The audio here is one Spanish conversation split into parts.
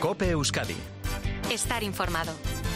COPE Euskadi. Estar informado.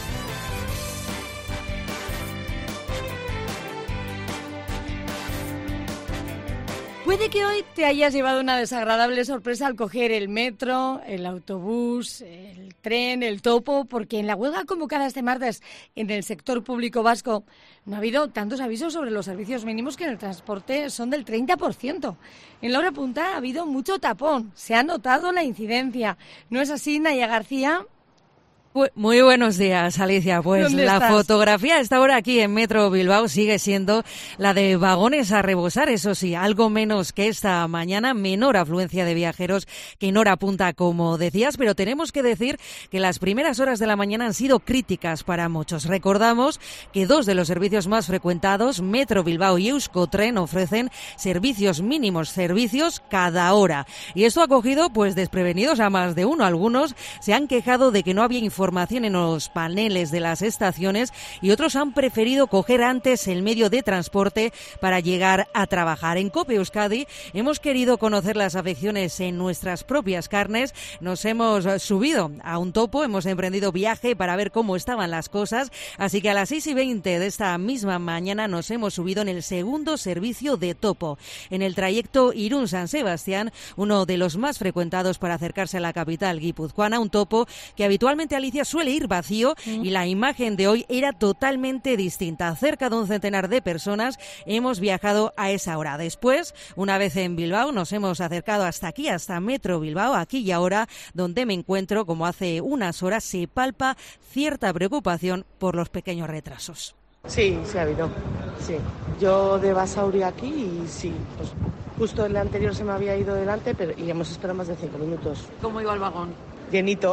Puede que hoy te hayas llevado una desagradable sorpresa al coger el metro, el autobús, el tren, el topo, porque en la huelga convocada este martes en el sector público vasco no ha habido tantos avisos sobre los servicios mínimos que en el transporte son del 30%. En la hora punta ha habido mucho tapón, se ha notado la incidencia. ¿No es así, Naya García? Muy buenos días, Alicia. Pues la estás? fotografía a esta hora aquí en Metro Bilbao sigue siendo la de vagones a rebosar, eso sí, algo menos que esta mañana, menor afluencia de viajeros que en hora punta, como decías, pero tenemos que decir que las primeras horas de la mañana han sido críticas para muchos. Recordamos que dos de los servicios más frecuentados, Metro Bilbao y Euskotren, ofrecen servicios mínimos, servicios cada hora. Y esto ha cogido pues desprevenidos a más de uno. Algunos se han quejado de que no había información en los paneles de las estaciones y otros han preferido coger antes el medio de transporte para llegar a trabajar. En COPE Euskadi hemos querido conocer las afecciones en nuestras propias carnes. Nos hemos subido a un topo, hemos emprendido viaje para ver cómo estaban las cosas, así que a las 6:20 de esta misma mañana nos hemos subido en el segundo servicio de topo, en el trayecto Irún-San Sebastián, uno de los más frecuentados para acercarse a la capital guipuzcoana, un topo que habitualmente, Alicia, suele ir vacío y la imagen de hoy era totalmente distinta. Cerca de un centenar de personas hemos viajado a esa hora. Después, una vez en Bilbao, nos hemos acercado hasta aquí, hasta Metro Bilbao, aquí y ahora, donde me encuentro, como hace unas horas, se palpa cierta preocupación por los pequeños retrasos. Sí, sí ha habido, sí. Yo de Basauri aquí y sí, pues justo el anterior se me había ido delante y hemos esperado más de 5 minutos. ¿Cómo iba el vagón? Llenito.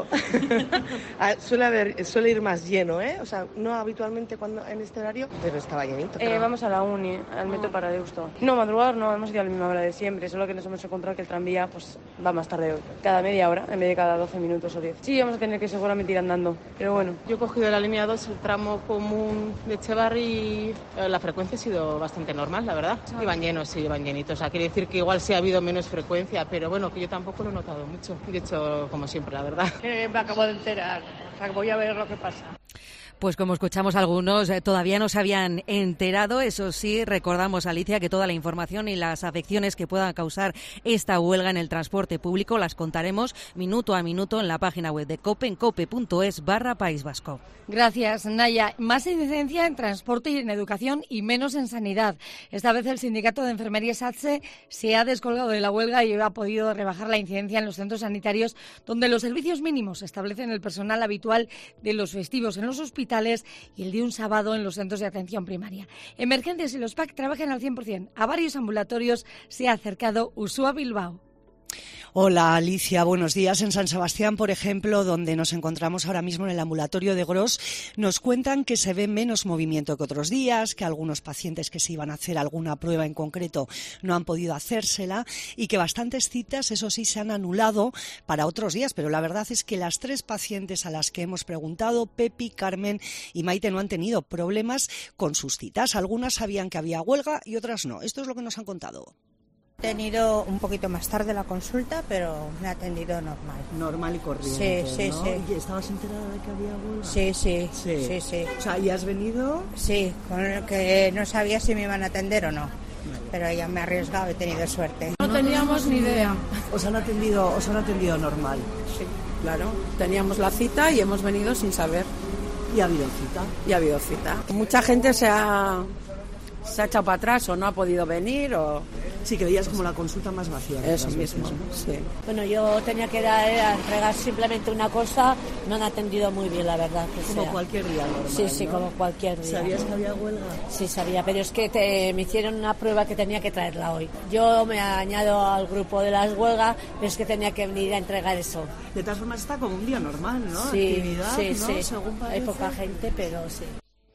Suele ir más lleno, ¿eh? O sea, no habitualmente cuando en este horario, pero estaba llenito. Vamos a la uni, al metro para Deusto. No, madrugar no, hemos ido a la misma hora de siempre, solo que nos hemos encontrado que el tranvía pues va más tarde hoy. Cada media hora, en vez de cada 12 minutos o 10. Sí, vamos a tener que seguramente ir andando, pero bueno. Yo he cogido la línea 2, el tramo común de Echevarri y la frecuencia ha sido bastante normal, la verdad. Iban llenos, sí, iban llenitos. O sea, quiere decir que igual sí ha habido menos frecuencia, pero bueno, que yo tampoco lo he notado mucho. De hecho, como siempre, la verdad. Me acabo de enterar, o sea, voy a ver lo que pasa. Pues como escuchamos algunos, todavía no se habían enterado. Eso sí, recordamos, Alicia, que toda la información y las afecciones que puedan causar esta huelga en el transporte público las contaremos minuto a minuto en la página web de COPE, en cope.es/País Vasco. Gracias, Naya. Más incidencia en transporte y en educación y menos en sanidad. Esta vez el sindicato de enfermería SATSE se ha descolgado de la huelga y ha podido rebajar la incidencia en los centros sanitarios, donde los servicios mínimos establecen el personal habitual de los festivos en los hospitales y el de un sábado en los centros de atención primaria. Emergencias y los PAC trabajan al 100%. A varios ambulatorios se ha acercado Uxue Bilbao. Hola, Alicia, buenos días. En San Sebastián, por ejemplo, donde nos encontramos ahora mismo en el ambulatorio de Gros, nos cuentan que se ve menos movimiento que otros días, que algunos pacientes que se iban a hacer alguna prueba en concreto no han podido hacérsela y que bastantes citas, eso sí, se han anulado para otros días. Pero la verdad es que las 3 pacientes a las que hemos preguntado, Pepi, Carmen y Maite, no han tenido problemas con sus citas. Algunas sabían que había huelga y otras no. Esto es lo que nos han contado. He tenido un poquito más tarde la consulta, pero me ha atendido normal. Normal y corriente, sí, ¿no? Sí. ¿Y estabas enterada de que había huelga? Sí. O sea, ¿y has venido? Sí, con lo que no sabía si me iban a atender o no. Vale. Pero ya me he arriesgado, he tenido suerte. No teníamos ni idea. ¿Os han atendido normal? Sí, claro. Teníamos la cita y hemos venido sin saber. ¿Y ha habido cita? Mucha gente se ha echado para atrás o no ha podido venir o... Sí, que veías como la consulta más vacía. Eso mismo, sí. Bueno, yo tenía que entregar simplemente una cosa, me han atendido muy bien, la verdad. Como cualquier día normal, Sí, ¿no? como cualquier día. ¿Sabías que había huelga? Sí, sabía, pero es que me hicieron una prueba que tenía que traerla hoy. Yo me añado al grupo de las huelgas, pero es que tenía que venir a entregar eso. De todas formas está como un día normal, ¿no? Sí, Actividad, sí, ¿no? sí. Según Hay poca gente, pero sí.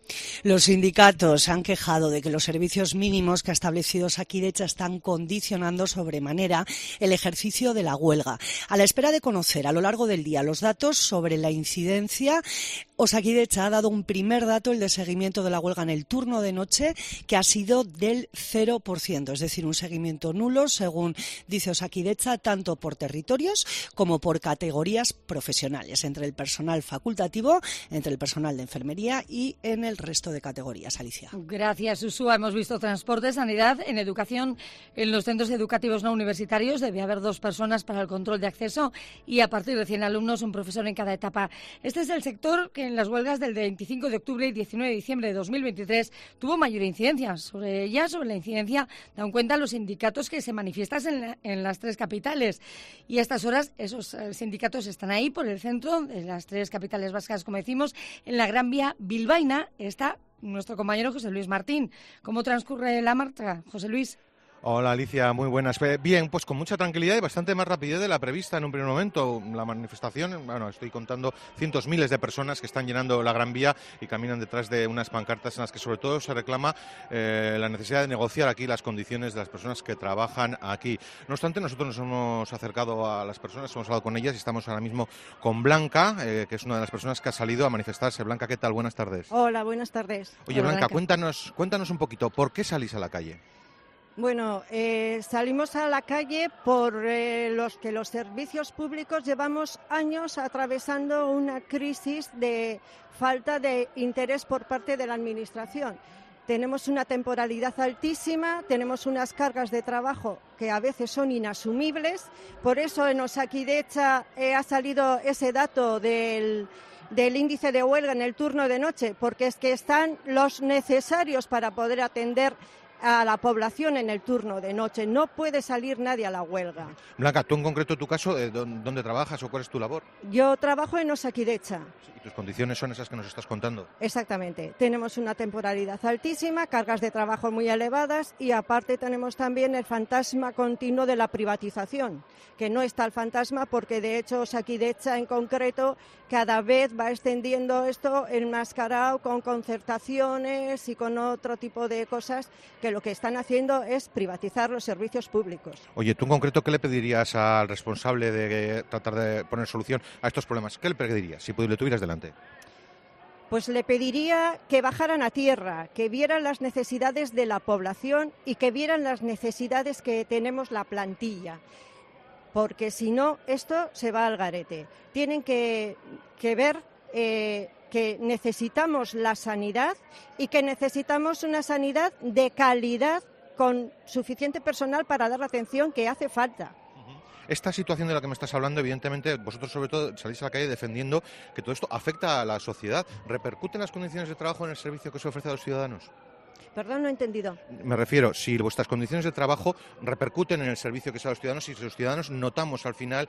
Los sindicatos han quejado de que los servicios mínimos que ha establecido Osakidetza están condicionando sobremanera el ejercicio de la huelga. A la espera de conocer a lo largo del día los datos sobre la incidencia, Osakidetza ha dado un primer dato, el de seguimiento de la huelga en el turno de noche, que ha sido del 0%, es decir, un seguimiento nulo, según dice Osakidetza, tanto por territorios como por categorías profesionales, entre el personal facultativo, entre el personal de enfermería y en el resto de categorías. Alicia. Gracias, Usúa. Hemos visto transporte, sanidad, en educación, en los centros educativos no universitarios debe haber 2 personas para el control de acceso y a partir de 100 alumnos un profesor en cada etapa. Este es el sector que en las huelgas del 25 de octubre y 19 de diciembre de 2023 tuvo mayor incidencia. Sobre la incidencia dan cuenta los sindicatos que se manifiestan en las 3 capitales. Y a estas horas esos sindicatos están ahí por el centro de las 3 capitales vascas, como decimos, en la Gran Vía bilbaína está nuestro compañero José Luis Martín. ¿Cómo transcurre la marcha, José Luis? Hola Alicia, muy buenas. Bien, pues con mucha tranquilidad y bastante más rapidez de la prevista en un primer momento. La manifestación, estoy contando cientos, miles de personas que están llenando la Gran Vía y caminan detrás de unas pancartas en las que sobre todo se reclama la necesidad de negociar aquí las condiciones de las personas que trabajan aquí. No obstante, nosotros nos hemos acercado a las personas, hemos hablado con ellas y estamos ahora mismo con Blanca, que es una de las personas que ha salido a manifestarse. Blanca, ¿qué tal? Buenas tardes. Hola, buenas tardes. Oye, Blanca, cuéntanos un poquito, ¿por qué salís a la calle? Bueno, salimos a la calle por los que los servicios públicos llevamos años atravesando una crisis de falta de interés por parte de la Administración. Tenemos una temporalidad altísima, tenemos unas cargas de trabajo que a veces son inasumibles, por eso en Osakidetza ha salido ese dato del índice de huelga en el turno de noche, porque es que están los necesarios para poder atender a la población en el turno de noche. No puede salir nadie a la huelga. Blanca, tú en concreto, tu caso, ¿dónde trabajas o cuál es tu labor? Yo trabajo en Osakidetza. ¿Y tus condiciones son esas que nos estás contando? Exactamente. Tenemos una temporalidad altísima, cargas de trabajo muy elevadas y aparte tenemos también el fantasma continuo de la privatización, que no está el fantasma porque de hecho Osakidetza en concreto cada vez va extendiendo esto enmascarado con concertaciones y con otro tipo de cosas que lo que están haciendo es privatizar los servicios públicos. Oye, tú en concreto, ¿qué le pedirías al responsable de tratar de poner solución a estos problemas? ¿Qué le pedirías si le tuvieras delante? Pues le pediría que bajaran a tierra, que vieran las necesidades de la población y que vieran las necesidades que tenemos la plantilla. Porque si no, esto se va al garete. Tienen que ver que necesitamos la sanidad y que necesitamos una sanidad de calidad con suficiente personal para dar la atención que hace falta. Esta situación de la que me estás hablando, evidentemente, vosotros sobre todo salís a la calle defendiendo que todo esto afecta a la sociedad. ¿Repercuten las condiciones de trabajo en el servicio que se ofrece a los ciudadanos? Perdón, no he entendido. Me refiero, si vuestras condiciones de trabajo repercuten en el servicio que se da a los ciudadanos y si los ciudadanos notamos al final...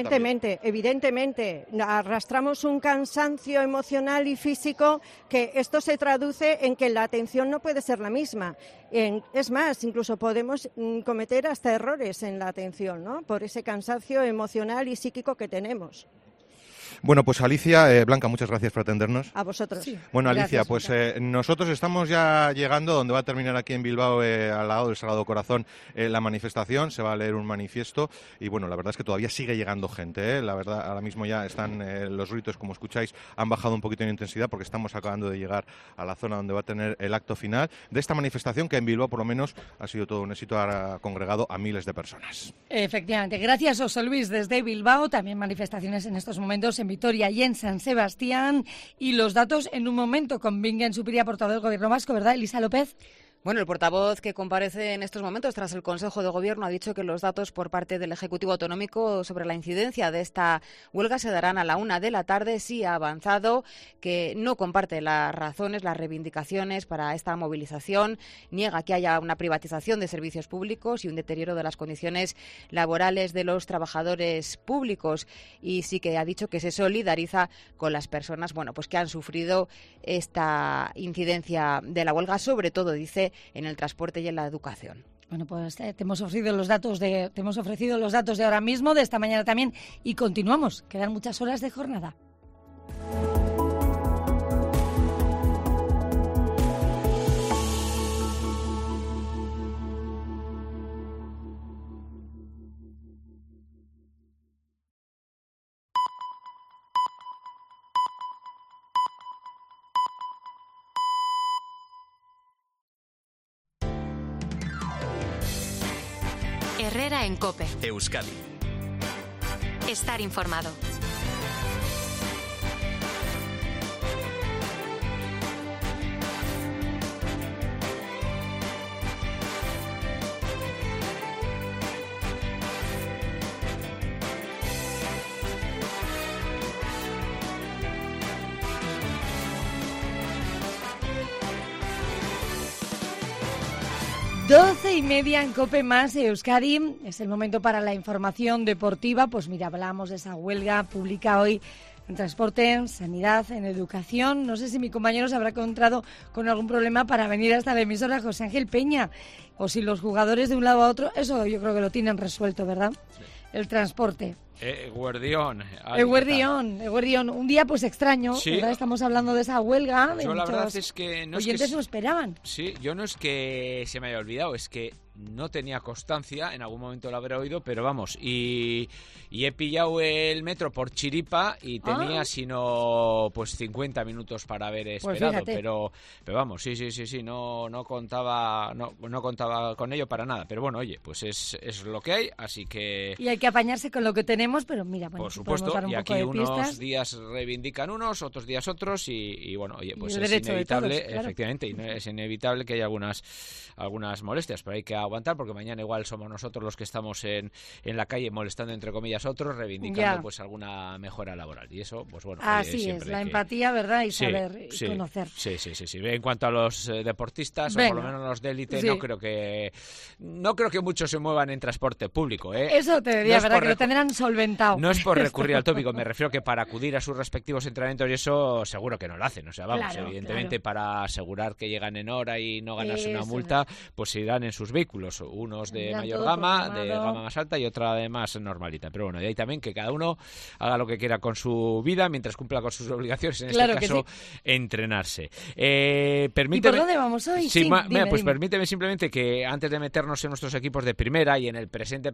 Evidentemente. Arrastramos un cansancio emocional y físico que esto se traduce en que la atención no puede ser la misma. Es más, incluso podemos cometer hasta errores en la atención, ¿no? Por ese cansancio emocional y psíquico que tenemos. Bueno, pues Alicia, Blanca, muchas gracias por atendernos. A vosotros. Sí. Bueno, Alicia, Gracias, pues nosotros estamos ya llegando donde va a terminar aquí en Bilbao, al lado del Sagrado Corazón, la manifestación. Se va a leer un manifiesto y bueno, la verdad es que todavía sigue llegando gente. La verdad, ahora mismo ya están los gritos, como escucháis, han bajado un poquito en intensidad porque estamos acabando de llegar a la zona donde va a tener el acto final de esta manifestación que en Bilbao, por lo menos, ha sido todo un éxito, ha congregado a miles de personas. Efectivamente. Gracias, José Luis, desde Bilbao. También manifestaciones en estos momentos en Vitoria y en San Sebastián. Y los datos en un momento con Bingen Zupiria, portavoz del Gobierno vasco, ¿verdad, Elisa López? Bueno, el portavoz que comparece en estos momentos tras el Consejo de Gobierno ha dicho que los datos por parte del Ejecutivo Autonómico sobre la incidencia de esta huelga se darán a la 1:00 p.m. Sí ha avanzado, que no comparte las razones, las reivindicaciones para esta movilización, niega que haya una privatización de servicios públicos y un deterioro de las condiciones laborales de los trabajadores públicos y sí que ha dicho que se solidariza con las personas, pues que han sufrido esta incidencia de la huelga, sobre todo, dice, en el transporte y en la educación. Bueno, pues te hemos ofrecido los datos de ahora mismo, de esta mañana también, y continuamos. Quedan muchas horas de jornada. Herrera en COPE. Euskadi. Estar informado. Doce y media en COPE más Euskadi. Es el momento para la información deportiva. Pues mira, hablamos de esa huelga pública hoy en transporte, en sanidad, en educación. No sé si mi compañero se habrá encontrado con algún problema para venir hasta la emisora, José Ángel Peña, o si los jugadores de un lado a otro, eso yo creo que lo tienen resuelto, ¿verdad? Sí. El transporte. Guardión. Guardión. Un día pues extraño, sí. ¿verdad? Estamos hablando de esa huelga. Yo la verdad es que no oyentes es que no esperaban. Sí, yo no es que se me haya olvidado, es que no tenía constancia, en algún momento lo habré oído, pero vamos, y he pillado el metro por chiripa y tenía sino pues 50 minutos para haber esperado, pues pero vamos, sí, no contaba con ello para nada, pero bueno, oye, pues es lo que hay, así que... Y hay que apañarse con lo que tenemos, pero mira, bueno, por supuesto, dar un y poco aquí de unos pistas. Días reivindican unos, otros días otros, y bueno, oye, pues es inevitable, todos, claro. Efectivamente, y es inevitable que haya algunas molestias, pero hay que aguantar porque mañana igual somos nosotros los que estamos en la calle molestando entre comillas a otros, reivindicando pues alguna mejora laboral, y eso pues bueno, así es, la empatía, ¿verdad? Y saber y conocer. Sí. En cuanto a los deportistas, o por lo menos los de élite, no creo que muchos se muevan en transporte público, Eso te diría, ¿verdad? Que lo tendrán solventado. No es por recurrir al tópico, me refiero que para acudir a sus respectivos entrenamientos y eso seguro que no lo hacen, o sea, vamos, claro, evidentemente para asegurar que llegan en hora y no ganarse una multa, pues se irán en sus vehículos, unos de mayor gama, de gama más alta y otra de más normalita, pero bueno, y ahí también que cada uno haga lo que quiera con su vida mientras cumpla con sus obligaciones, en este caso entrenarse. Permíteme... ¿Y por dónde vamos hoy? Dime. Permíteme simplemente que antes de meternos en nuestros equipos de primera y en el presente,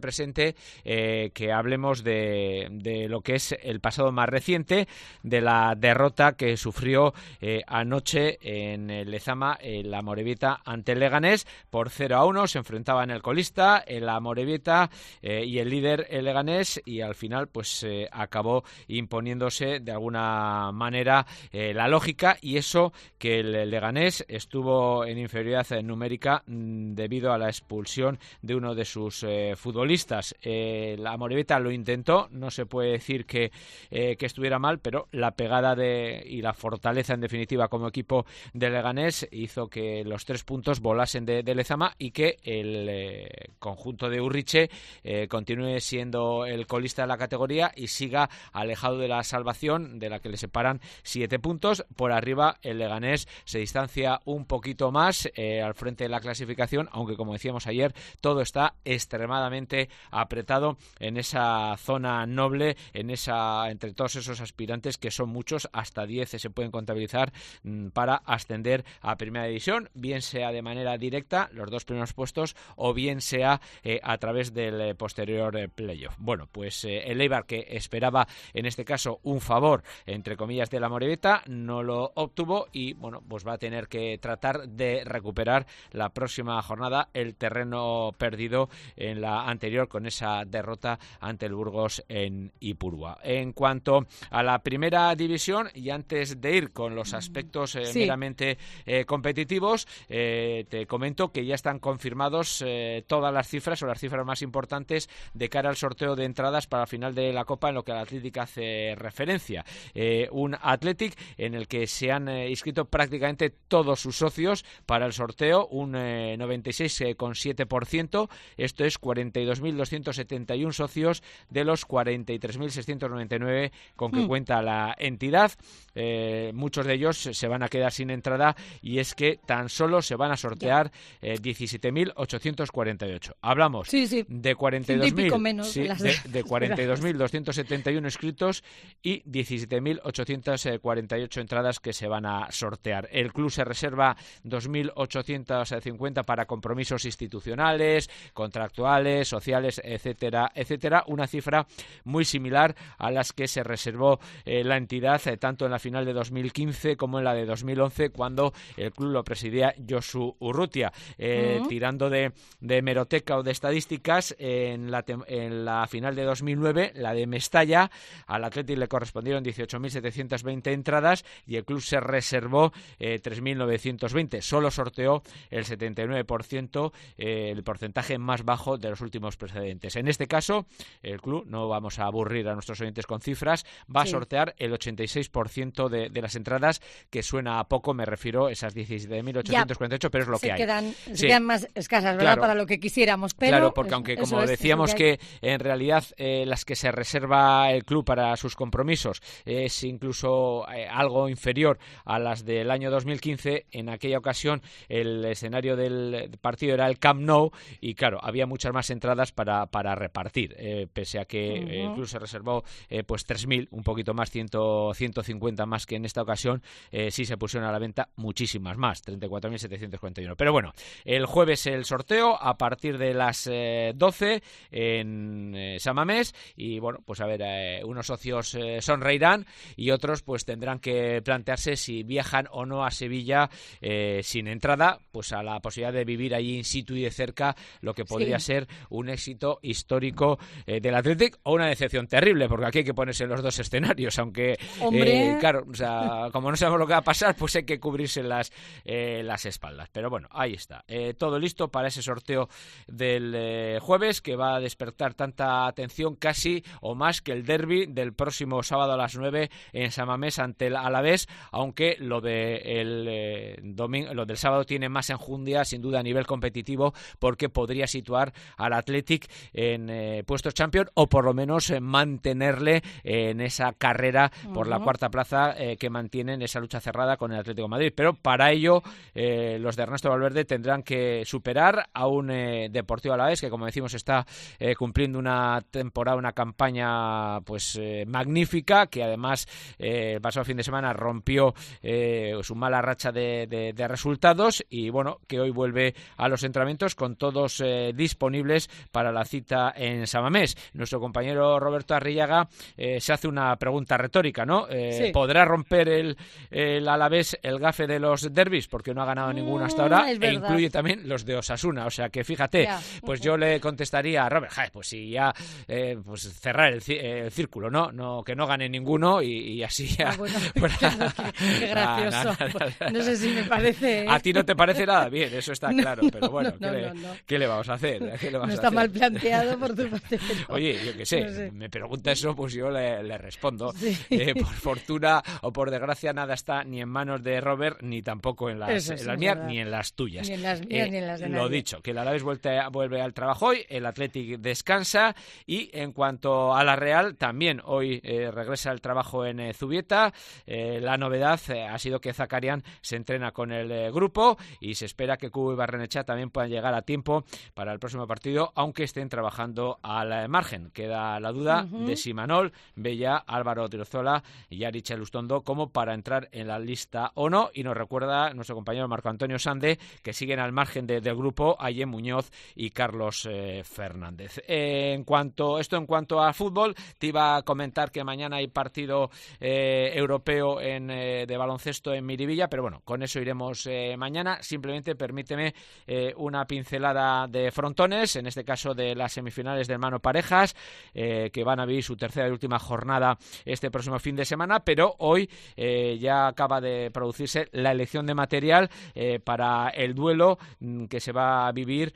que hablemos de lo que es el pasado más reciente, de la derrota que sufrió anoche en el Lezama el Amorebieta ante el Leganés por 0-1. Se enfrentaban el colista, el Amorebieta y el líder el Leganés, y al final pues acabó imponiéndose de alguna manera la lógica, y eso que el Leganés estuvo en inferioridad numérica debido a la expulsión de uno de sus futbolistas. La Amorebieta lo intentó, no se puede decir que estuviera mal, pero la pegada y la fortaleza en definitiva como equipo de Leganés hizo que los 3 puntos volasen de Lezama y que el conjunto de Urriche continúe siendo el colista de la categoría y siga alejado de la salvación, de la que le separan 7 puntos. Por arriba el Leganés se distancia un poquito más al frente de la clasificación, aunque como decíamos ayer, todo está extremadamente apretado en esa zona noble, entre todos esos aspirantes, que son muchos, hasta 10 se pueden contabilizar para ascender a Primera División, bien sea de manera directa, los 2 primeros puestos, o bien sea a través del posterior playoff. Bueno, pues el Eibar, que esperaba en este caso un favor, entre comillas, de la Amorebieta, no lo obtuvo, y bueno, pues va a tener que tratar de recuperar la próxima jornada el terreno perdido en la anterior con esa derrota ante el Burgos en Ipurúa. En cuanto a la Primera División, y antes de ir con los aspectos meramente competitivos, te comento que ya están confirmados todas las cifras, o las cifras más importantes, de cara al sorteo de entradas para la final de la Copa, en lo que al Athletic hace referencia. Un Athletic en el que se han inscrito prácticamente todos sus socios para el sorteo, un 96,7%, esto es 42.271 socios de los 43.699 con que cuenta la entidad. Muchos de ellos se van a quedar sin entrada, y es que tan solo se van a sortear 17.848. Hablamos de 42.271 inscritos y 17.848 entradas que se van a sortear. El club se reserva 2.850 para compromisos institucionales, contractuales, sociales, etcétera, etcétera. Una cifra plaza muy similar a las que se reservó la entidad tanto en la final de 2015 como en la de 2011, cuando el club lo presidía Josu Urrutia. Tirando de hemeroteca o de estadísticas, en la final de 2009, la de Mestalla, al Athletic le correspondieron 18.720 entradas y el club se reservó 3.920. Solo sorteó el 79%, el porcentaje más bajo de los últimos precedentes. En este caso, el club, no vamos a aburrir a nuestros oyentes con cifras, va a sortear el 86% de las entradas, que suena a poco, me refiero a esas 17.848, pero es lo que hay. Se quedan más escasas, ¿verdad? Claro, para lo que quisiéramos. Pero claro, porque aunque, como decíamos, que en realidad las que se reserva el club para sus compromisos es incluso algo inferior a las del año 2015, en aquella ocasión el escenario del partido era el Camp Nou y, claro, había muchas más entradas para repartir, pese a que el club se reservó pues 3.000, un poquito más, 150 más que en esta ocasión, sí se pusieron a la venta muchísimas más, 34.741. Pero bueno, el jueves el sorteo a partir de las 12 en San Mamés y, bueno, pues a ver, unos socios sonreirán y otros pues tendrán que plantearse si viajan o no a Sevilla sin entrada, pues a la posibilidad de vivir allí in situ y de cerca lo que podría ser un éxito histórico del Athletic, o una decepción terrible, porque aquí hay que ponerse en los dos escenarios, aunque claro, o sea, como no sabemos lo que va a pasar, pues hay que cubrirse las espaldas. Pero bueno, ahí está, todo listo para ese sorteo del jueves, que va a despertar tanta atención casi o más que el derbi del próximo sábado a las 9 en San Mamés ante el Alavés, aunque lo del sábado tiene más enjundia sin duda a nivel competitivo, porque podría situar al Athletic en puestos champion, o por lo menos mantenerle en esa carrera por la cuarta plaza que mantienen esa lucha cerrada con el Atlético de Madrid. Pero para ello los de Ernesto Valverde tendrán que superar a un Deportivo Alavés que, como decimos, está cumpliendo una temporada, una campaña pues magnífica, que además el pasado fin de semana rompió su mala racha de resultados y, bueno, que hoy vuelve a los entrenamientos con todos disponibles para la cita en San Mamés. Nuestro compañero Roberto Arrillaga se hace una pregunta retórica, ¿no? ¿Podrá romper el Alavés el gafe de los derbis? Porque no ha ganado ninguno hasta ahora, e incluye también los de Osasuna. O sea que, fíjate, pues yo le contestaría a Robert, pues si ya pues cerrar el círculo, ¿no? Que no gane ninguno y así ya. Qué gracioso. No sé si me parece. A ti no te parece nada bien, eso está claro, pero bueno, ¿qué le vamos a hacer? No está mal planteado por tu parte. Oye, yo qué sé, no sé, me pregunta eso, pues yo le respondo. Por fortuna o por desgracia, nada está ni en manos de Robert, ni tampoco en las mías, ni en las tuyas. Ni en las mías, ni en las de nadie. Lo dicho, que el Alavés vuelve al trabajo hoy, el Athletic descansa, y en cuanto a la Real, también hoy regresa al trabajo en Zubieta. La novedad ha sido que Zakarian se entrena con el grupo y se espera que Cubo y Barrenechea también puedan llegar a tiempo para el próximo partido, aunque estén trabajando al margen. Queda la duda de si Manol, Bella, Álvaro Tirzola y Yarich Elustondo como para entrar en la lista o no, y nos recuerda nuestro compañero Marco Antonio Sande que siguen al margen del grupo Ayem Muñoz y Carlos Fernández. En cuanto a fútbol, te iba a comentar que mañana hay partido europeo de baloncesto en Miribilla, pero bueno, con eso iremos mañana. Simplemente permíteme una pincelada de frontones, en este caso de las semifinales del mano parejas, que van a vivir su tercera y última jornada este próximo fin de semana, pero hoy ya acaba de producirse la elección de material para el duelo que se va a vivir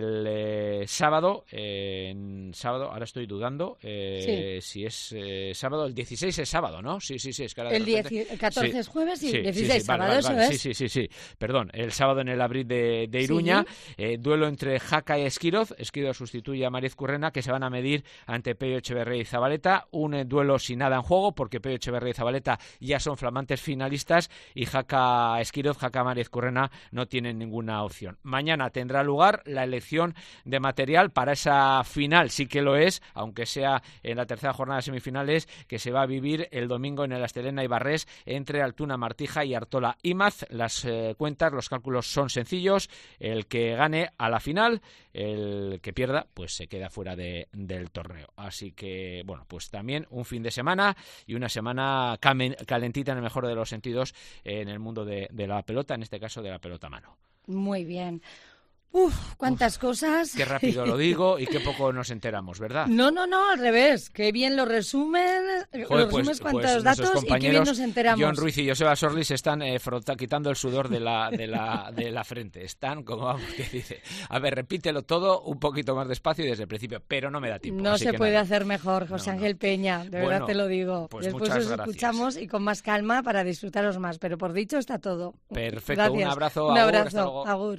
el sábado, ahora estoy dudando si es sábado, el 16 es sábado, ¿no? Sí, es que ahora el 14 es jueves y el 16 sábado, eso es. Sí, perdón, el sábado en el Abril de Iruña, duelo entre Jaca y Esquiroz. Esquiroz sustituye a Mariz Currena, que se van a medir ante Pello Echeverría y Zabaleta, un duelo sin nada en juego, porque Pello Echeverría y Zabaleta ya son flamantes finalistas y Jaca Esquiroz, Jaca Mariz Currena no tienen ninguna opción. Mañana tendrá lugar la elección de material para esa final, sí que lo es, aunque sea en la tercera jornada de semifinales, que se va a vivir el domingo en el Astelena y Barrés entre Altuna Martija y Artola Imaz. Las cuentas, los cálculos son sencillos: el que gane a la final, el que pierda pues se queda fuera del torneo. torneo. Así que, bueno, pues también un fin de semana y una semana calentita en el mejor de los sentidos en el mundo de la pelota, en este caso de la pelota a mano. Muy bien. Cuántas cosas. Qué rápido lo digo y qué poco nos enteramos, ¿verdad? No, al revés. Qué bien lo resumes cuántos datos y qué bien nos enteramos. John Ruiz y Joseba Sorlis están quitando el sudor de la frente. Están como, vamos, que dice, a ver, repítelo todo un poquito más despacio y desde el principio, pero no me da tiempo. No se puede hacer mejor, José Ángel Peña, de verdad te lo digo. Pues después os escuchamos y con más calma para disfrutaros más, pero por dicho está todo. Perfecto, gracias. Un abrazo, hasta luego. Agur.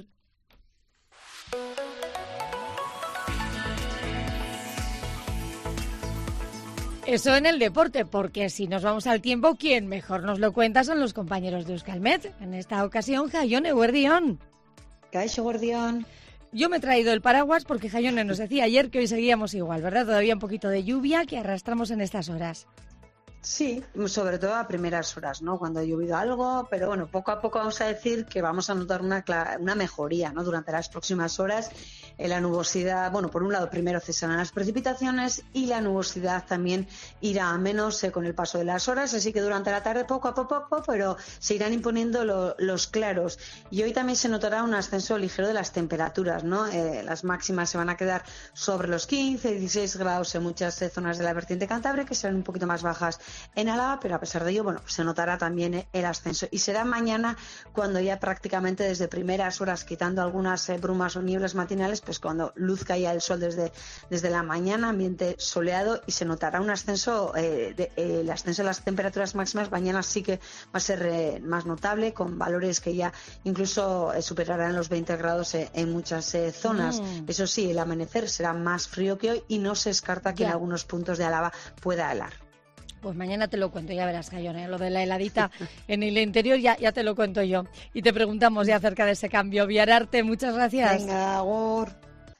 Eso en el deporte, porque si nos vamos al tiempo, quien mejor nos lo cuenta son los compañeros de Euskalmet. En esta ocasión, Jaione Eguerdión. Kaixo Eguerdión. Yo me he traído el paraguas porque Jaione nos decía ayer que hoy seguíamos igual, ¿verdad? Todavía un poquito de lluvia que arrastramos en estas horas. Sí, sobre todo a primeras horas, ¿no? Cuando ha llovido algo, pero bueno, poco a poco vamos a decir que vamos a notar una mejoría, ¿no? Durante las próximas horas. La nubosidad, bueno, por un lado primero cesarán las precipitaciones y la nubosidad también irá a menos con el paso de las horas, así que durante la tarde poco a poco, pero se irán imponiendo los claros. Y hoy también se notará un ascenso ligero de las temperaturas, ¿no? Las máximas se van a quedar sobre los 15, 16 grados en muchas zonas de la vertiente cantábrica, que serán un poquito más bajas en Álava, pero a pesar de ello, bueno, se notará también el ascenso. Y será mañana cuando ya prácticamente desde primeras horas, quitando algunas brumas o nieblas matinales, pues cuando luzca ya el sol desde la mañana, ambiente soleado, y se notará un ascenso, el ascenso de las temperaturas máximas mañana sí que va a ser más notable, con valores que ya incluso superarán los 20 grados en muchas zonas. Eso sí, el amanecer será más frío que hoy y no se descarta que en algunos puntos de Álava pueda helar. Pues mañana te lo cuento, ya verás, Jaione, lo de la heladita en el interior ya te lo cuento yo. Y te preguntamos ya acerca de ese cambio. Viararte, muchas gracias. Venga, agur.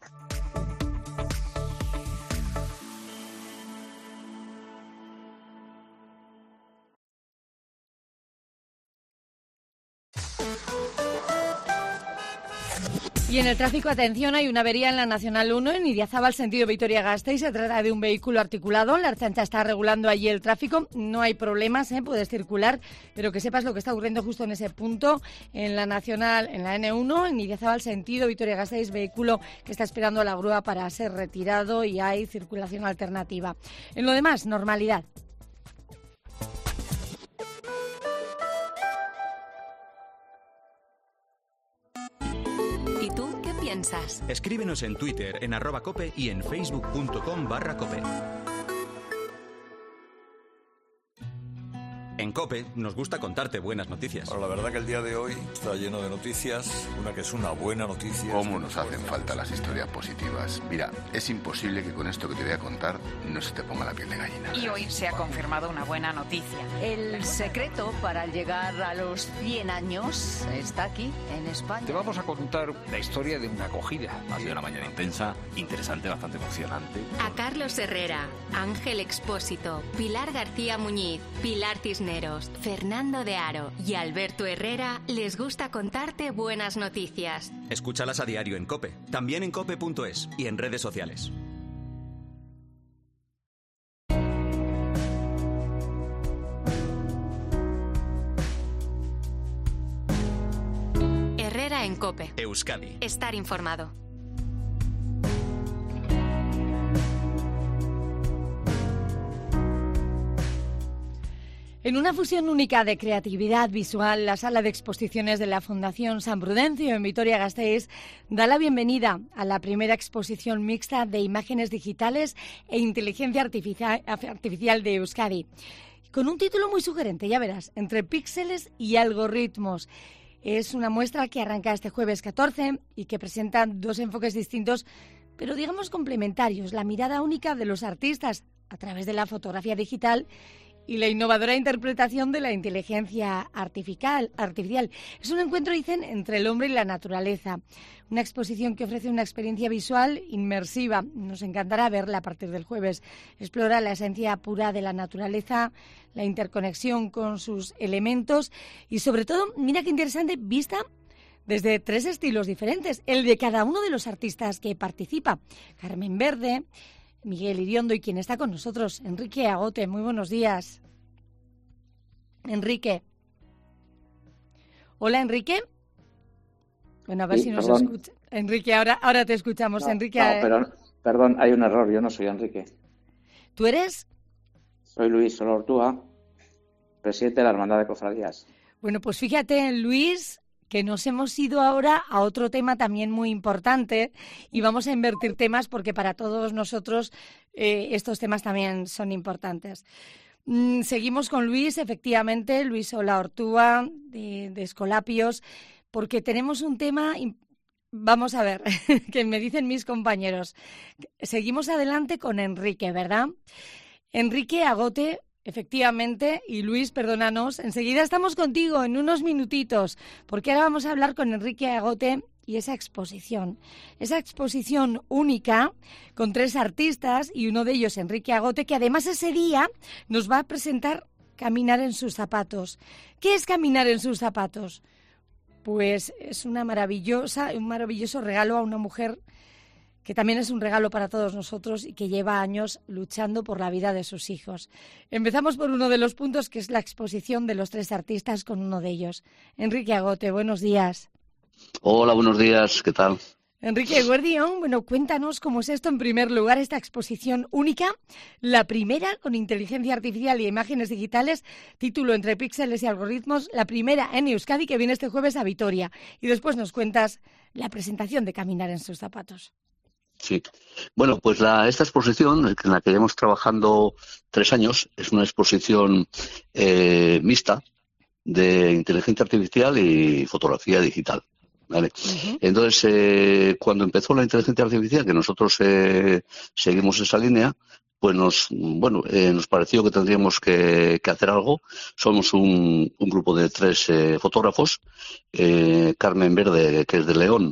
Y en el tráfico, atención, hay una avería en la Nacional 1 en Idiazábal, sentido Vitoria-Gasteiz. Se trata de un vehículo articulado. La Ertzaintza está regulando allí el tráfico. No hay problemas, puedes circular, pero que sepas lo que está ocurriendo justo en ese punto, en la Nacional, en la N1, en Idiazábal, sentido Vitoria-Gasteiz, vehículo que está esperando a la grúa para ser retirado y hay circulación alternativa. En lo demás, normalidad. ¿Y tú qué piensas? Escríbenos en Twitter, en @cope y en facebook.com/cope. En COPE nos gusta contarte buenas noticias. Bueno, la verdad que el día de hoy está lleno de noticias, una que es una buena noticia. ¿Cómo nos hacen falta las historias positivas? Mira, es imposible que con esto que te voy a contar no se te ponga la piel de gallina. Y hoy se ha confirmado una buena noticia. El secreto para llegar a los 100 años está aquí, en España. Te vamos a contar la historia de una acogida. Ha sido una mañana intensa, interesante, bastante emocionante. A Carlos Herrera, Ángel Expósito, Pilar García Muñiz, Pilar Tisneros, Fernando de Aro y Alberto Herrera les gusta contarte buenas noticias. Escúchalas a diario en COPE, también en cope.es y en redes sociales. Herrera en COPE. Euskadi. Estar informado. En una fusión única de creatividad visual, la sala de exposiciones de la Fundación San Prudencio en Vitoria-Gasteiz da la bienvenida a la primera exposición mixta de imágenes digitales e inteligencia artificial de Euskadi. Con un título muy sugerente, ya verás, Entre píxeles y algoritmos. Es una muestra que arranca este jueves 14 y que presenta dos enfoques distintos, pero digamos complementarios. La mirada única de los artistas a través de la fotografía digital y la innovadora interpretación de la inteligencia artificial. Es un encuentro, dicen, entre el hombre y la naturaleza. Una exposición que ofrece una experiencia visual inmersiva. Nos encantará verla a partir del jueves. Explora la esencia pura de la naturaleza, la interconexión con sus elementos y, sobre todo, mira qué interesante, vista desde tres estilos diferentes. El de cada uno de los artistas que participa. Carmen Verde, Miguel Iriondo y quien está con nosotros, Enrique Agote. Muy buenos días. Enrique. Hola, Enrique. Bueno, a ver si nos escucha. Enrique, ahora te escuchamos. No, Enrique. Perdón, hay un error. Yo no soy Enrique. ¿Tú eres? Soy Luis Solortúa, presidente de la Hermandad de Cofradías. Bueno, pues fíjate, Luis, que nos hemos ido ahora a otro tema también muy importante y vamos a invertir temas porque para todos nosotros estos temas también son importantes. Seguimos con Luis, efectivamente, Luis Solortúa de Escolapios, porque tenemos un tema. Vamos a ver, que me dicen mis compañeros. Seguimos adelante con Enrique, ¿verdad? Enrique Agote, efectivamente, y Luis, perdónanos, enseguida estamos contigo en unos minutitos, porque ahora vamos a hablar con Enrique Agote y esa exposición única con 3 artistas y uno de ellos, Enrique Agote, que además ese día nos va a presentar Caminar en sus zapatos. ¿Qué es Caminar en sus zapatos? Pues es un maravilloso regalo a una mujer que también es un regalo para todos nosotros y que lleva años luchando por la vida de sus hijos. Empezamos por uno de los puntos, que es la exposición de los 3 artistas con uno de ellos. Enrique Agote, buenos días. Hola, buenos días, ¿qué tal? Enrique Guardión, bueno, cuéntanos cómo es esto. En primer lugar, esta exposición única, la primera con inteligencia artificial y imágenes digitales, título Entre píxeles y algoritmos, la primera en Euskadi, que viene este jueves a Vitoria. Y después nos cuentas la presentación de Caminar en sus zapatos. Sí, bueno, pues esta exposición, en la que llevamos trabajando 3 años, es una exposición mixta de inteligencia artificial y fotografía digital. ¿Vale? Uh-huh. Entonces, cuando empezó la inteligencia artificial, que nosotros seguimos esa línea, pues nos pareció que tendríamos que hacer algo. Somos un grupo de 3 fotógrafos, Carmen Verde, que es de León,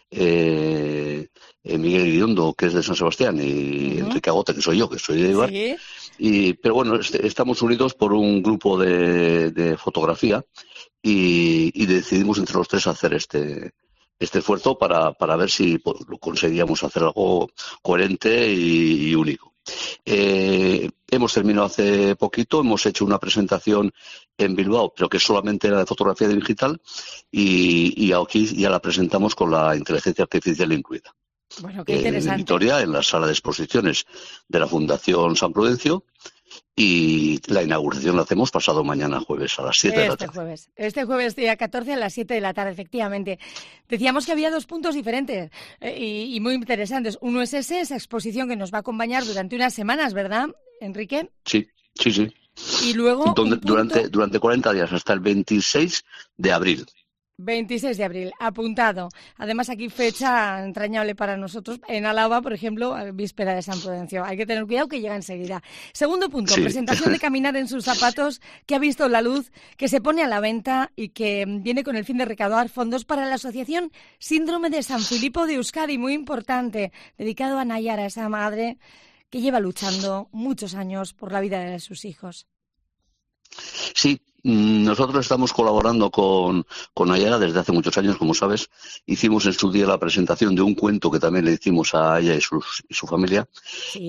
Miguel Iriondo, que es de San Sebastián, y Enrique Agote, que soy yo, que soy de Eibar. ¿Sí? Pero bueno, estamos unidos por un grupo de fotografía y decidimos entre los 3 hacer este esfuerzo para ver si conseguíamos hacer algo coherente y único. Hemos terminado hace poquito, hemos hecho una presentación en Bilbao, pero que solamente era de fotografía digital, y aquí ya la presentamos con la inteligencia artificial incluida. Bueno, qué interesante. En Vitoria, en la sala de exposiciones de la Fundación San Prudencio, y la inauguración la hacemos pasado mañana jueves a las 7 de la tarde. Este jueves día 14 a las 7 de la tarde, efectivamente. Decíamos que había 2 puntos diferentes y muy interesantes. Uno es esa exposición que nos va a acompañar durante unas semanas, ¿verdad, Enrique? Sí. Y luego durante 40 días, hasta el 26 de abril. 26 de abril, apuntado. Además, aquí fecha entrañable para nosotros. En Álava, por ejemplo, víspera de San Prudencio. Hay que tener cuidado que llega enseguida. Segundo punto, presentación de Caminar en sus zapatos, que ha visto la luz, que se pone a la venta y que viene con el fin de recaudar fondos para la asociación Síndrome de San Filipo de Euskadi, muy importante, dedicado a Nayara, esa madre que lleva luchando muchos años por la vida de sus hijos. Sí, nosotros estamos colaborando con Nayara desde hace muchos años, como sabes. Hicimos en su día la presentación de un cuento que también le hicimos a ella y su familia. Sí.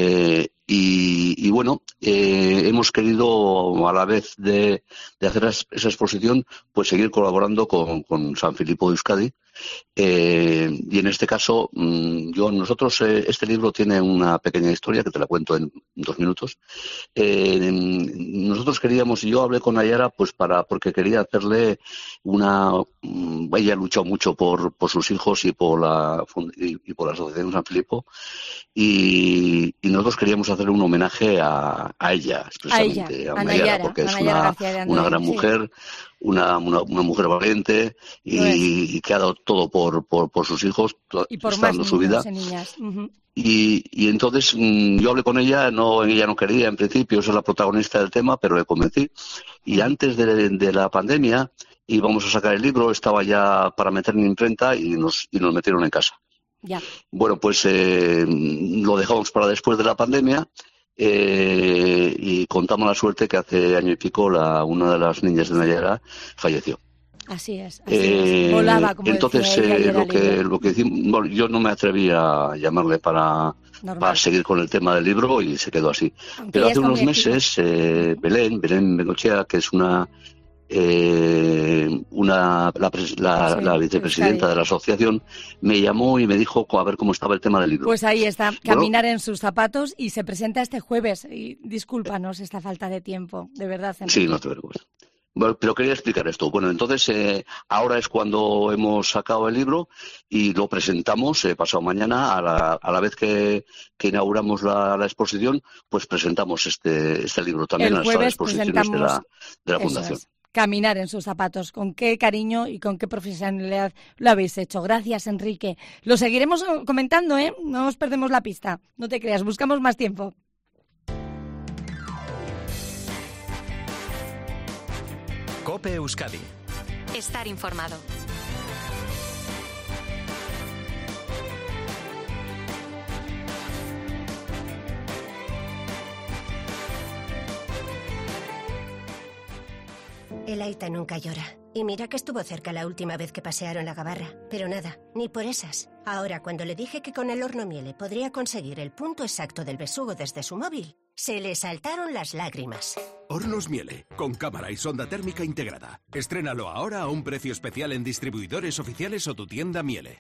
Y bueno, hemos querido, a la vez de hacer esa exposición, pues seguir colaborando con San Filipo de Euskadi. Y en este caso, este libro tiene una pequeña historia que te la cuento en 2 minutos. Nosotros yo hablé con Nayara pues porque quería hacerle ella ha luchado mucho por sus hijos y por la Asociación San Filipo, y nosotros queríamos hacerle un homenaje a ella, expresamente, a Nayara, porque es una gran mujer, una mujer valiente y que ha dado todo por sus hijos, y por más su vida. Uh-huh. Y entonces yo hablé con ella, ella no quería en principio ser la protagonista del tema, pero le convencí. Y antes de la pandemia íbamos a sacar el libro, estaba ya para meter en imprenta y nos metieron en casa. Ya. Bueno, pues lo dejamos para después de la pandemia, y contamos la suerte que hace año y pico una de las niñas de Nayara falleció. Así es. Volaba, como entonces, decía ella, lo que hicimos, yo no me atreví a llamarle para va a seguir con el tema del libro y se quedó así. Aunque pero ya hace está unos muy meses, Belén Bengochea, que es la vicepresidenta de la asociación, me llamó y me dijo a ver cómo estaba el tema del libro. Pues ahí está, Caminar en sus zapatos, y se presenta este jueves. Y discúlpanos esta falta de tiempo, de verdad, Enrique. Sí, no te preocupes. Bueno, pero quería explicar esto. Bueno, entonces ahora es cuando hemos sacado el libro y lo presentamos pasado mañana, a la vez que inauguramos la exposición, pues presentamos este libro también a las exposiciones de la Fundación. Caminar en sus zapatos. Con qué cariño y con qué profesionalidad lo habéis hecho. Gracias, Enrique. Lo seguiremos comentando, ¿eh? No nos perdemos la pista. No te creas, buscamos más tiempo. COPE Euskadi. Estar informado. El Aita nunca llora. Y mira que estuvo cerca la última vez que pasearon la gabarra. Pero nada, ni por esas. Ahora, cuando le dije que con el horno Miele podría conseguir el punto exacto del besugo desde su móvil, se le saltaron las lágrimas. Hornos Miele, con cámara y sonda térmica integrada. Estrénalo ahora a un precio especial en distribuidores oficiales o tu tienda Miele.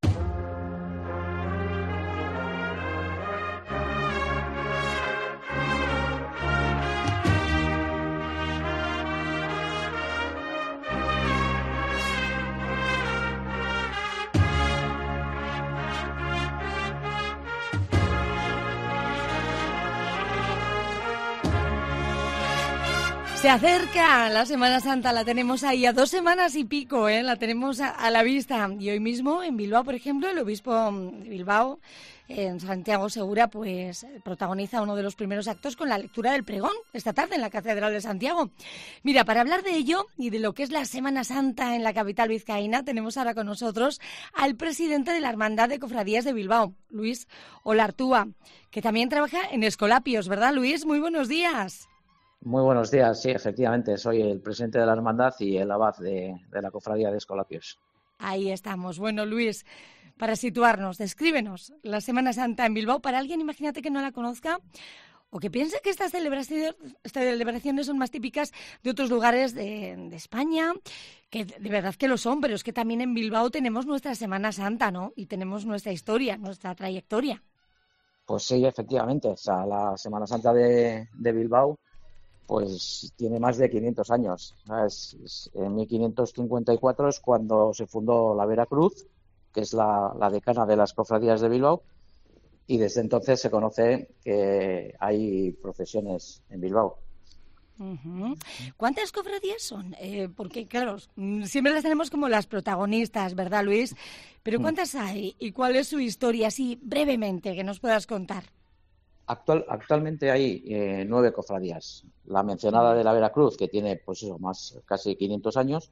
Se acerca la Semana Santa, la tenemos ahí a 2 semanas y pico, la tenemos a la vista. Y hoy mismo en Bilbao, por ejemplo, el obispo de Bilbao, en Santiago Segura, pues protagoniza uno de los primeros actos con la lectura del pregón esta tarde en la Catedral de Santiago. Mira, para hablar de ello y de lo que es la Semana Santa en la capital vizcaína, tenemos ahora con nosotros al presidente de la Hermandad de Cofradías de Bilbao, Luis Olartúa, que también trabaja en Escolapios, ¿verdad, Luis? Muy buenos días. Muy buenos días, sí, efectivamente, soy el presidente de la hermandad y el abad de la cofradía de Escolapios. Ahí estamos. Bueno, Luis, para situarnos, descríbenos la Semana Santa en Bilbao para alguien, imagínate, que no la conozca o que piense que estas celebraciones son más típicas de otros lugares de España, que de verdad que lo son, pero es que también en Bilbao tenemos nuestra Semana Santa, ¿no? Y tenemos nuestra historia, nuestra trayectoria. Pues sí, efectivamente, o sea, la Semana Santa de Bilbao pues tiene más de 500 años. En 1554 es cuando se fundó la Veracruz, que es la decana de las cofradías de Bilbao, y desde entonces se conoce que hay procesiones en Bilbao. Uh-huh. ¿Cuántas cofradías son? Porque, claro, siempre las tenemos como las protagonistas, ¿verdad, Luis? Pero ¿cuántas hay? ¿Y cuál es su historia? Así, brevemente, que nos puedas contar. Actualmente hay 9 cofradías. La mencionada de la Veracruz, que tiene pues eso, más casi 500 años,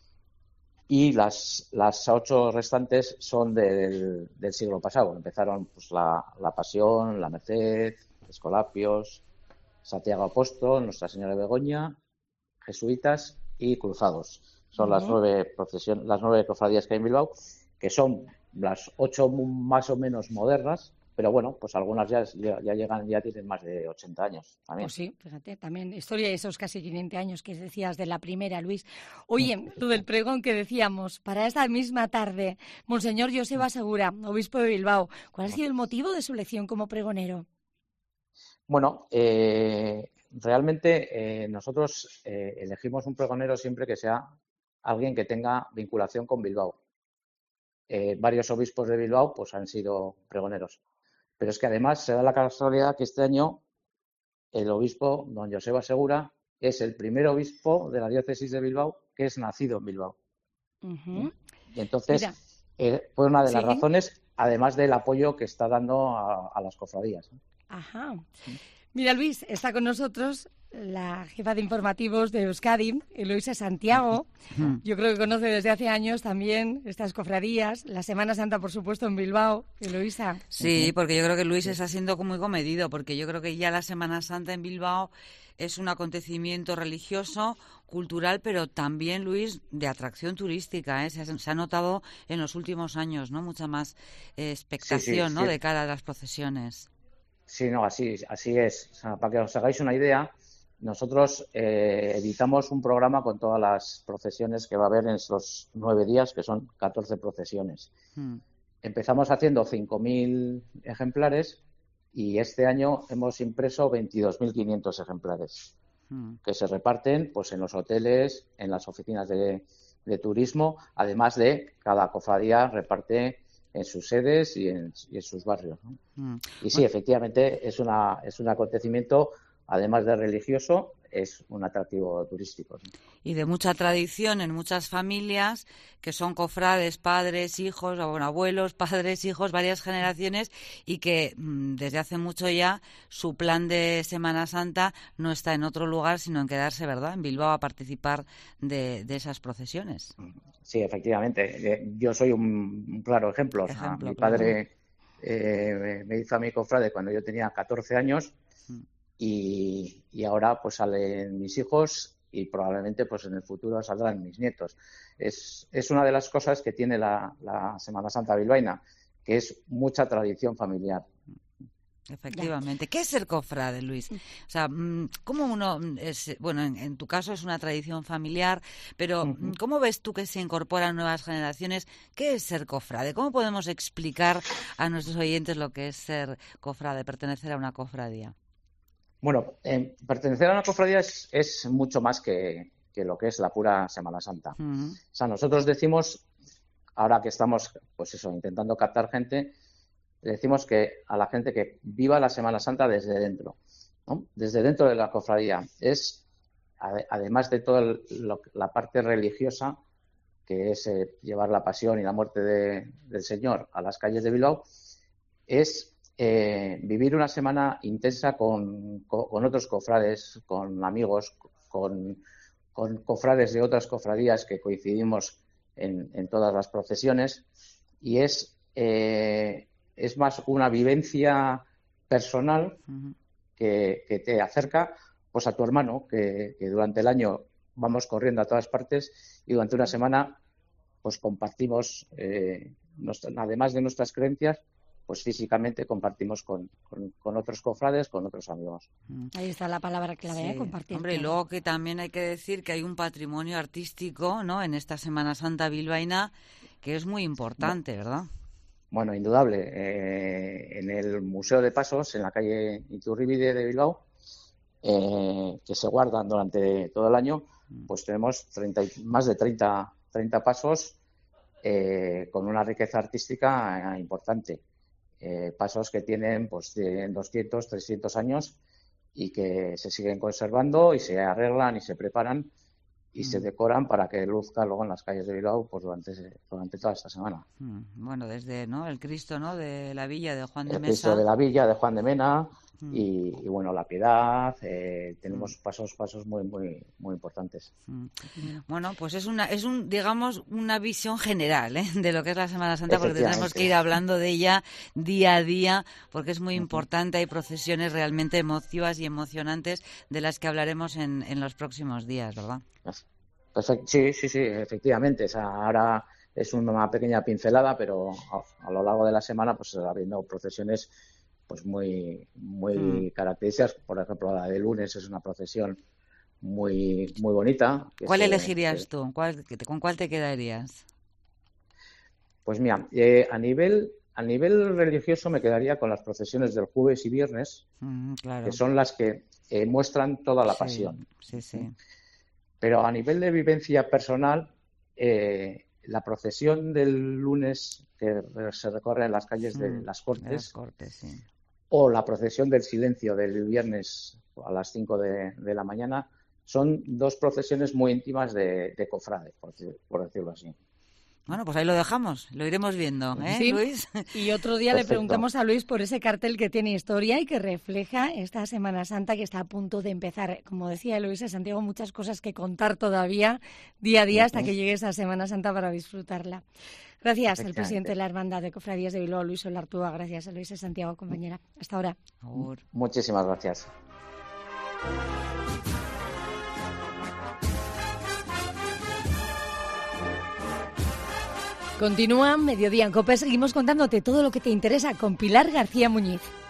y las 8 restantes son del siglo pasado. Empezaron pues la Pasión, la Merced, Escolapios, Santiago Apóstol, Nuestra Señora de Begoña, Jesuitas y Cruzados. Son las 9 cofradías que hay en Bilbao, que son las 8 más o menos modernas. Pero bueno, pues algunas ya tienen más de 80 años también. Pues sí, fíjate, también historia de esos casi 500 años que decías de la primera, Luis. Oye, tú del pregón que decíamos, para esta misma tarde, Monseñor Joseba Segura, obispo de Bilbao, ¿cuál ha sido el motivo de su elección como pregonero? Bueno, realmente nosotros elegimos un pregonero siempre que sea alguien que tenga vinculación con Bilbao. Varios obispos de Bilbao pues han sido pregoneros. Pero es que además se da la casualidad que este año el obispo, don Joseba Segura, es el primer obispo de la diócesis de Bilbao que es nacido en Bilbao. Uh-huh. Y entonces fue una de las razones, además del apoyo que está dando a las cofradías. Ajá. Mira, Luis, está con nosotros la jefa de informativos de Euskadi, Eloisa Santiago. Yo creo que conoce desde hace años también estas cofradías. La Semana Santa, por supuesto, en Bilbao. Eloisa. Sí, porque yo creo que Luis está siendo muy comedido, porque yo creo que ya la Semana Santa en Bilbao es un acontecimiento religioso, cultural, pero también, Luis, de atracción turística, ¿eh? Se ha notado en los últimos años, ¿no? Mucha más expectación, ¿no? De cara a las procesiones. Sí, no, así es. O sea, para que os hagáis una idea, nosotros editamos un programa con todas las procesiones que va a haber en esos 9 días, que son 14 procesiones. Empezamos haciendo 5.000 ejemplares y este año hemos impreso 22.500 ejemplares que se reparten pues en los hoteles, en las oficinas de turismo, además de cada cofradía reparte en sus sedes y en sus barrios, ¿no? Y sí, efectivamente es un acontecimiento, además de religioso, es un atractivo turístico, ¿no? Y de mucha tradición en muchas familias que son cofrades, padres, hijos, abuelos, padres, hijos, varias generaciones, y que desde hace mucho ya su plan de Semana Santa no está en otro lugar sino en quedarse, ¿verdad?, en Bilbao a participar de esas procesiones. Sí, efectivamente. Yo soy un claro ejemplo. O sea, mi padre me hizo a mi cofrade cuando yo tenía 14 años y ahora pues salen mis hijos y probablemente pues en el futuro saldrán mis nietos. Es una de las cosas que tiene la Semana Santa bilbaína, que es mucha tradición familiar. Efectivamente. ¿Qué es ser cofrade, Luis? O sea, ¿cómo uno es, bueno, en tu caso es una tradición familiar, pero ¿cómo ves tú que se incorporan nuevas generaciones? ¿Qué es ser cofrade? ¿Cómo podemos explicar a nuestros oyentes lo que es ser cofrade, pertenecer a una cofradía? Bueno, pertenecer a una cofradía es mucho más que lo que es la pura Semana Santa. O sea, nosotros decimos, ahora que estamos, pues eso, intentando captar gente, decimos que a la gente que viva la Semana Santa desde dentro, ¿no? Desde dentro de la cofradía. Es, además de toda la parte religiosa, que es llevar la pasión y la muerte del Señor a las calles de Bilbao, es vivir una semana intensa con otros cofrades, con amigos, con cofrades de otras cofradías que coincidimos en todas las procesiones, y es más una vivencia personal que te acerca pues a tu hermano, que durante el año vamos corriendo a todas partes y durante una semana pues compartimos, además de nuestras creencias, pues físicamente compartimos con otros cofrades, con otros amigos. Ahí está la palabra clave, compartir. Hombre, y luego que también hay que decir que hay un patrimonio artístico, ¿no?, en esta Semana Santa bilbaína que es muy importante, ¿verdad? Bueno, indudable. En el Museo de Pasos, en la calle Iturribide de Bilbao, que se guardan durante todo el año, pues tenemos más de 30 pasos con una riqueza artística importante. Pasos que tienen pues de 200, 300 años y que se siguen conservando y se arreglan y se preparan y se decoran para que luzca luego en las calles de Bilbao pues durante toda esta semana. Bueno, desde el Cristo, ¿no?, de la Villa de Juan de Mesa. El Cristo de la Villa de Juan de Mena y bueno, la Piedad, tenemos pasos muy muy muy importantes. Bueno, pues digamos una visión general, de lo que es la Semana Santa, porque tenemos que ir hablando de ella día a día, porque es muy importante. Hay procesiones realmente emotivas y emocionantes de las que hablaremos en los próximos días, ¿verdad? Perfecto. Sí, efectivamente. O sea, ahora es una pequeña pincelada, pero a lo largo de la semana pues habiendo procesiones pues muy características. Por ejemplo, la de lunes es una procesión muy muy bonita. ¿Cuál elegirías tú? ¿Con cuál te quedarías? Pues mira, a nivel religioso me quedaría con las procesiones del jueves y viernes, claro, que son las que muestran toda la pasión. Sí. Pero a nivel de vivencia personal, la procesión del lunes que se recorre en las calles de las Cortes, o la procesión del silencio del viernes a las 5 de la mañana, son dos procesiones muy íntimas de cofrade, por decirlo así. Bueno, pues ahí lo dejamos, lo iremos viendo, ¿eh, sí. Luis? Y otro día le preguntamos a Luis por ese cartel que tiene historia y que refleja esta Semana Santa que está a punto de empezar. Como decía Luis, en Santiago muchas cosas que contar todavía, día a día, hasta que llegue esa Semana Santa para disfrutarla. Gracias al presidente de la Hermandad de Cofradías de Bilbao, Luis Olartúa. Gracias a Luis de Santiago, compañera. Hasta ahora. Muchísimas gracias. Continúa Mediodía en COPE. Seguimos contándote todo lo que te interesa con Pilar García Muñiz.